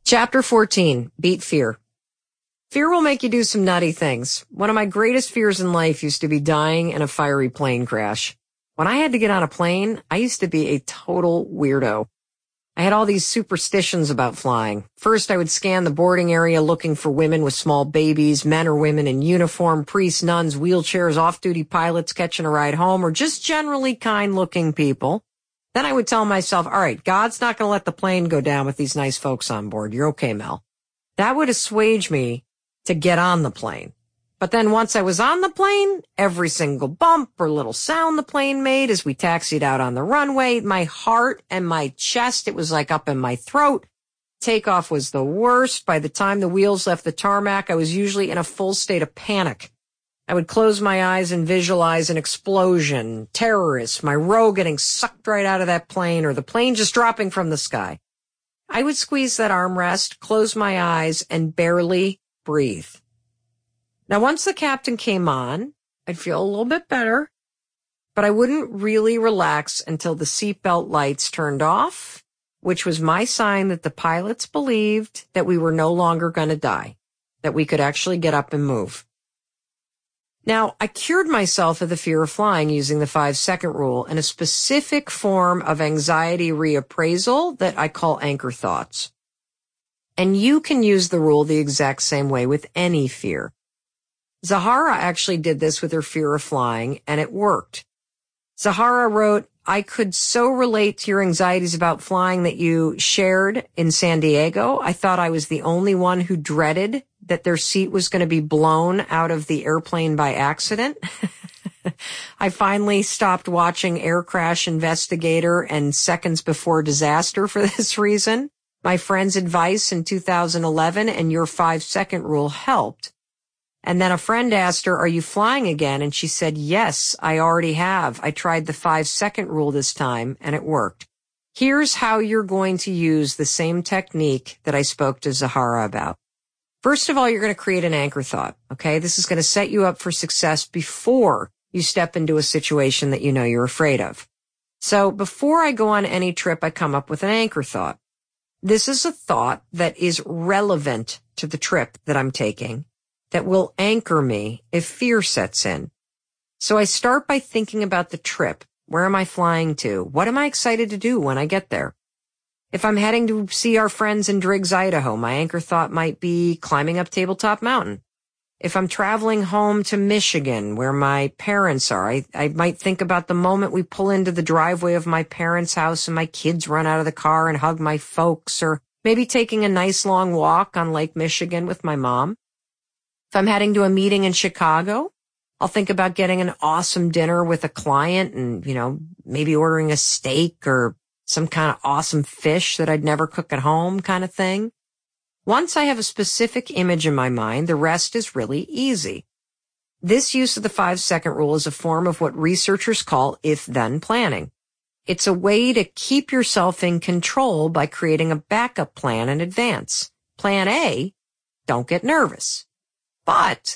Chapter 14, Beat Fear. Fear will make you do some nutty things. One of my greatest fears in life used to be dying in a fiery plane crash. When I had to get on a plane, I used to be a total weirdo. I had all these superstitions about flying. First, I would scan the boarding area looking for women with small babies, men or women in uniform, priests, nuns, wheelchairs, off-duty pilots catching a ride home, or just generally kind-looking people. Then I would tell myself, all right, God's not going to let the plane go down with these nice folks on board. You're okay, Mel. That would assuage me to get on the plane. But then once I was on the plane, every single bump or little sound the plane made as we taxied out on the runway, my heart and my chest, it was like up in my throat. Takeoff was the worst. By the time the wheels left the tarmac, I was usually in a full state of panic. I would close my eyes and visualize an explosion, terrorists, my row getting sucked right out of that plane, or the plane just dropping from the sky. I would squeeze that armrest, close my eyes, and barely breathe. Now, once the captain came on, I'd feel a little bit better, but I wouldn't really relax until the seatbelt lights turned off, which was my sign that the pilots believed that we were no longer going to die, that we could actually get up and move. Now, I cured myself of the fear of flying using the 5-second rule and a specific form of anxiety reappraisal that I call anchor thoughts. And you can use the rule the exact same way with any fear. Zahara actually did this with her fear of flying, and it worked. Zahara wrote, I could so relate to your anxieties about flying that you shared in San Diego. I thought I was the only one who dreaded that their seat was going to be blown out of the airplane by accident. I finally stopped watching Air Crash Investigator and Seconds Before Disaster for this reason. My friend's advice in 2011 and your 5-second rule helped. And then a friend asked her, are you flying again? And she said, yes, I already have. I tried the 5-second rule this time and it worked. Here's how you're going to use the same technique that I spoke to Zahara about. First of all, you're going to create an anchor thought, okay? This is going to set you up for success before you step into a situation that you know you're afraid of. So before I go on any trip, I come up with an anchor thought. This is a thought that is relevant to the trip that I'm taking, that will anchor me if fear sets in. So I start by thinking about the trip. Where am I flying to? What am I excited to do when I get there? If I'm heading to see our friends in Driggs, Idaho, my anchor thought might be climbing up Tabletop Mountain. If I'm traveling home to Michigan, where my parents are, I might think about the moment we pull into the driveway of my parents' house and my kids run out of the car and hug my folks, or maybe taking a nice long walk on Lake Michigan with my mom. If I'm heading to a meeting in Chicago, I'll think about getting an awesome dinner with a client and, maybe ordering a steak or some kind of awesome fish that I'd never cook at home kind of thing. Once I have a specific image in my mind, the rest is really easy. This use of the 5-second rule is a form of what researchers call if-then planning. It's a way to keep yourself in control by creating a backup plan in advance. Plan A, don't get nervous. But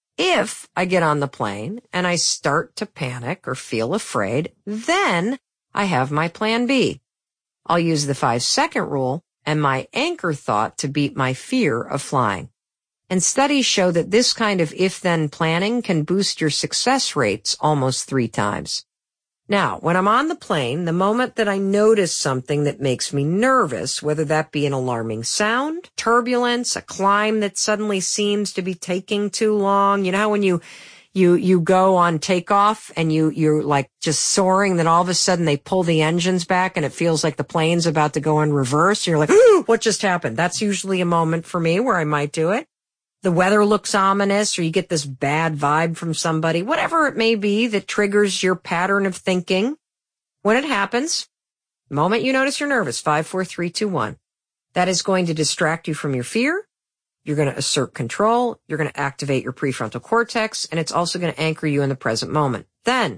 if I get on the plane and I start to panic or feel afraid, then I have my plan B. I'll use the 5-second rule and my anchor thought to beat my fear of flying. And studies show that this kind of if-then planning can boost your success rates almost 3 times. Now, when I'm on the plane, the moment that I notice something that makes me nervous, whether that be an alarming sound, turbulence, a climb that suddenly seems to be taking too long, how when you go on takeoff and you're like just soaring, then all of a sudden they pull the engines back and it feels like the plane's about to go in reverse. You're like, ooh, what just happened? That's usually a moment for me where I might do it. The weather looks ominous, or you get this bad vibe from somebody, whatever it may be that triggers your pattern of thinking. When it happens, the moment you notice you're nervous, 5, 4, 3, 2, 1, that is going to distract you from your fear. You're going to assert control. You're going to activate your prefrontal cortex, and it's also going to anchor you in the present moment. Then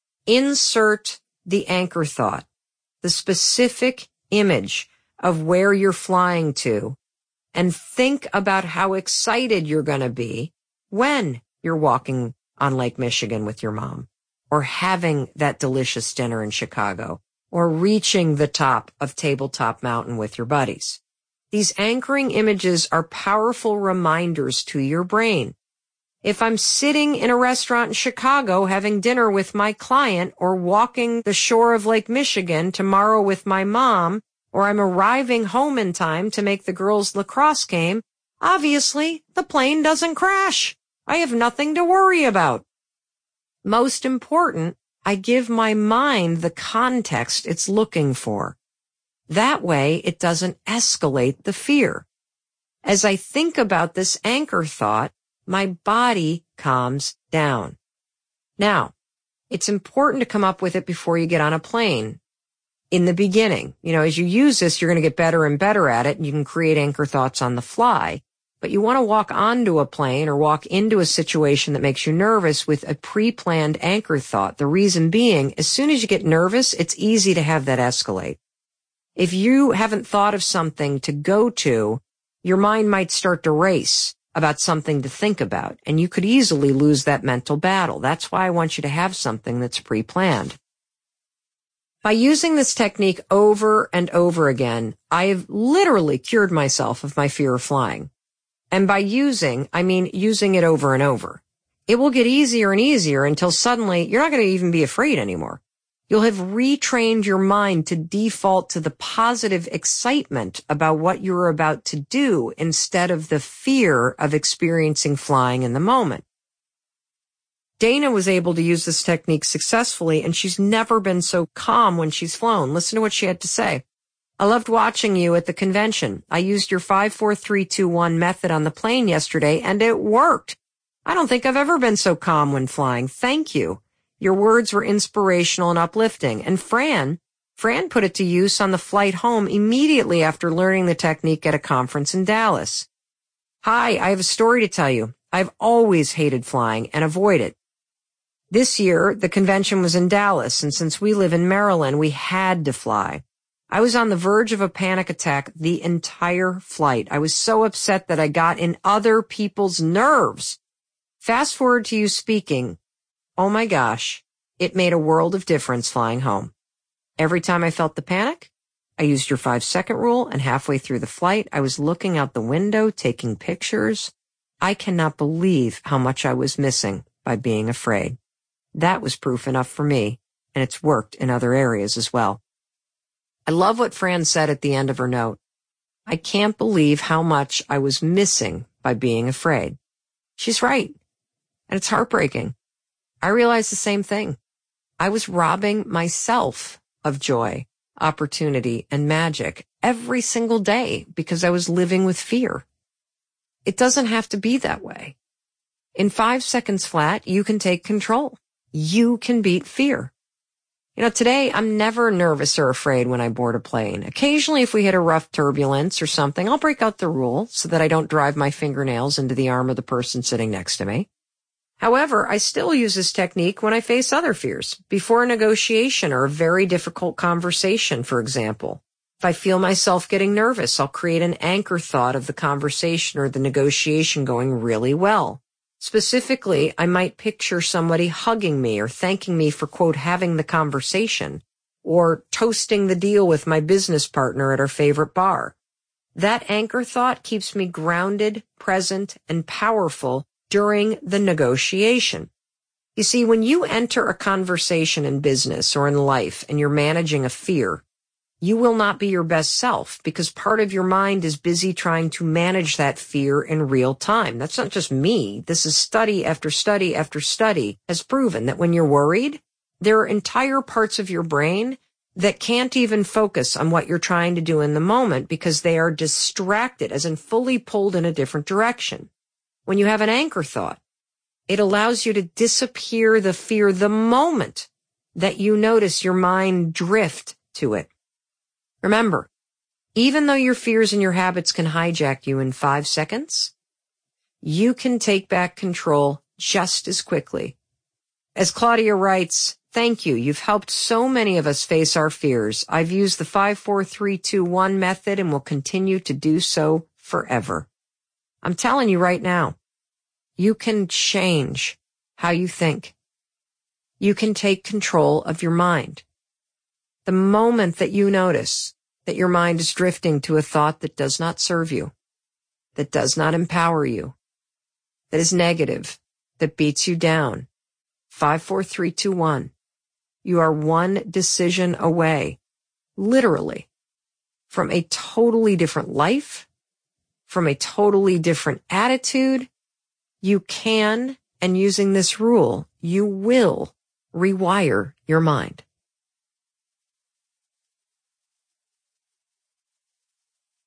insert the anchor thought, the specific image of where you're flying to, and think about how excited you're going to be when you're walking on Lake Michigan with your mom, or having that delicious dinner in Chicago, or reaching the top of Tabletop Mountain with your buddies. These anchoring images are powerful reminders to your brain. If I'm sitting in a restaurant in Chicago having dinner with my client or walking the shore of Lake Michigan tomorrow with my mom, or I'm arriving home in time to make the girls' lacrosse game, obviously the plane doesn't crash. I have nothing to worry about. Most important, I give my mind the context it's looking for. That way it doesn't escalate the fear. As I think about this anchor thought, my body calms down. Now, it's important to come up with it before you get on a plane. In the beginning, as you use this, you're going to get better and better at it, and you can create anchor thoughts on the fly. But you want to walk onto a plane or walk into a situation that makes you nervous with a pre-planned anchor thought. The reason being, as soon as you get nervous, it's easy to have that escalate. If you haven't thought of something to go to, your mind might start to race about something to think about, and you could easily lose that mental battle. That's why I want you to have something that's pre-planned. By using this technique over and over again, I have literally cured myself of my fear of flying. And by using, I mean using it over and over. It will get easier and easier until suddenly you're not going to even be afraid anymore. You'll have retrained your mind to default to the positive excitement about what you're about to do instead of the fear of experiencing flying in the moment. Dana was able to use this technique successfully, and she's never been so calm when she's flown. Listen to what she had to say. I loved watching you at the convention. I used your 5, 4, 3, 2, 1 method on the plane yesterday, and it worked. I don't think I've ever been so calm when flying. Thank you. Your words were inspirational and uplifting. And Fran put it to use on the flight home immediately after learning the technique at a conference in Dallas. Hi, I have a story to tell you. I've always hated flying and avoid it. This year, the convention was in Dallas, and since we live in Maryland, we had to fly. I was on the verge of a panic attack the entire flight. I was so upset that I got in other people's nerves. Fast forward to you speaking. Oh my gosh, it made a world of difference flying home. Every time I felt the panic, I used your 5-second rule, and halfway through the flight, I was looking out the window, taking pictures. I cannot believe how much I was missing by being afraid. That was proof enough for me, and it's worked in other areas as well. I love what Fran said at the end of her note. I can't believe how much I was missing by being afraid. She's right, and it's heartbreaking. I realized the same thing. I was robbing myself of joy, opportunity, and magic every single day because I was living with fear. It doesn't have to be that way. In 5 seconds flat, you can take control. You can beat fear. Today I'm never nervous or afraid when I board a plane. Occasionally, if we hit a rough turbulence or something, I'll break out the rule so that I don't drive my fingernails into the arm of the person sitting next to me. However, I still use this technique when I face other fears, before a negotiation or a very difficult conversation, for example. If I feel myself getting nervous, I'll create an anchor thought of the conversation or the negotiation going really well. Specifically, I might picture somebody hugging me or thanking me for, quote, having the conversation, or toasting the deal with my business partner at our favorite bar. That anchor thought keeps me grounded, present, and powerful during the negotiation. You see, when you enter a conversation in business or in life and you're managing a fear, you will not be your best self because part of your mind is busy trying to manage that fear in real time. That's not just me. This is study after study after study has proven that when you're worried, there are entire parts of your brain that can't even focus on what you're trying to do in the moment because they are distracted, as in fully pulled in a different direction. When you have an anchor thought, it allows you to disappear the fear the moment that you notice your mind drift to it. Remember, even though your fears and your habits can hijack you in 5 seconds, you can take back control just as quickly. As Claudia writes, thank you. You've helped so many of us face our fears. I've used the 5, 4, 3, 2, 1 method and will continue to do so forever. I'm telling you right now, you can change how you think. You can take control of your mind. The moment that you notice that your mind is drifting to a thought that does not serve you, that does not empower you, that is negative, that beats you down. 5, 4, 3, 2, 1. You are one decision away, literally, from a totally different life, from a totally different attitude. You can, and using this rule, you will rewire your mind.